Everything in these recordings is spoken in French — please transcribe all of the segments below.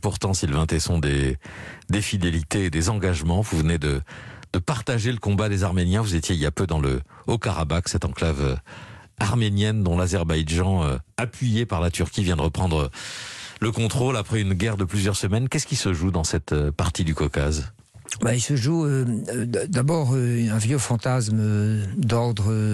pourtant, Sylvain Tesson, des fidélités et des engagements. Vous venez de partager le combat des Arméniens. Vous étiez il y a peu dans le Haut-Karabakh, cette enclave arménienne dont l'Azerbaïdjan, appuyé par la Turquie, vient de reprendre le contrôle après une guerre de plusieurs semaines. Qu'est-ce qui se joue dans cette partie du Caucase ? Il se joue d'abord un vieux fantasme d'ordre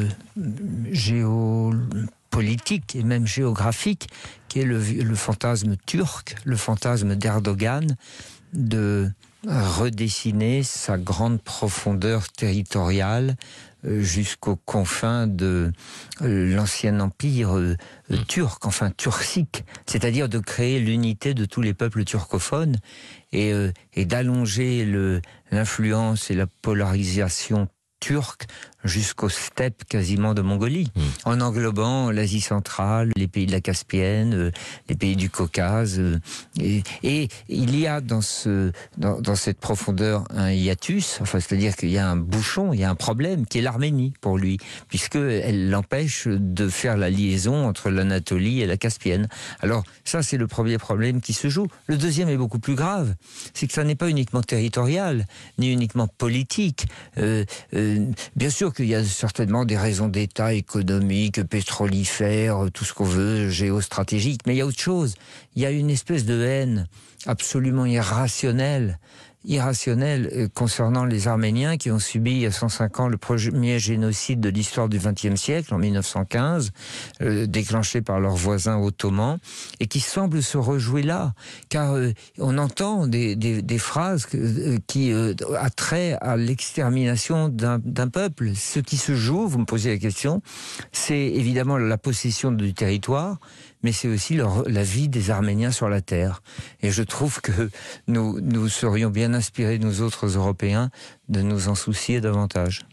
géopolitique et même géographique, qui est le fantasme turc, le fantasme d'Erdogan, de redessiner sa grande profondeur territoriale jusqu'aux confins de l'ancien empire turc, enfin turcique, c'est-à-dire de créer l'unité de tous les peuples turcophones et d'allonger l'influence et la polarisation turque jusqu'aux steppes quasiment de Mongolie, en englobant l'Asie centrale, les pays de la Caspienne, les pays du Caucase. Et il y a dans cette profondeur un hiatus, enfin, c'est-à-dire qu'il y a un bouchon, il y a un problème, qui est l'Arménie pour lui, puisqu'elle l'empêche de faire la liaison entre l'Anatolie et la Caspienne. Alors ça, c'est le premier problème qui se joue. Le deuxième est beaucoup plus grave, c'est que ça n'est pas uniquement territorial, ni uniquement politique. Bien sûr qu'il y a certainement des raisons d'État économiques, pétrolifères, tout ce qu'on veut, géostratégiques, mais il y a autre chose. Il y a une espèce de haine absolument irrationnelle concernant les Arméniens qui ont subi il y a 105 ans le premier génocide de l'histoire du XXe siècle, en 1915, déclenché par leurs voisins ottomans, et qui semblent se rejouer là, car on entend des phrases qui attrait à l'extermination d'un peuple. Ce qui se joue, vous me posez la question, c'est évidemment la possession du territoire, mais c'est aussi la vie des Arméniens sur la terre. Et je trouve que nous serions bien inspirés, nous autres Européens, de nous en soucier davantage.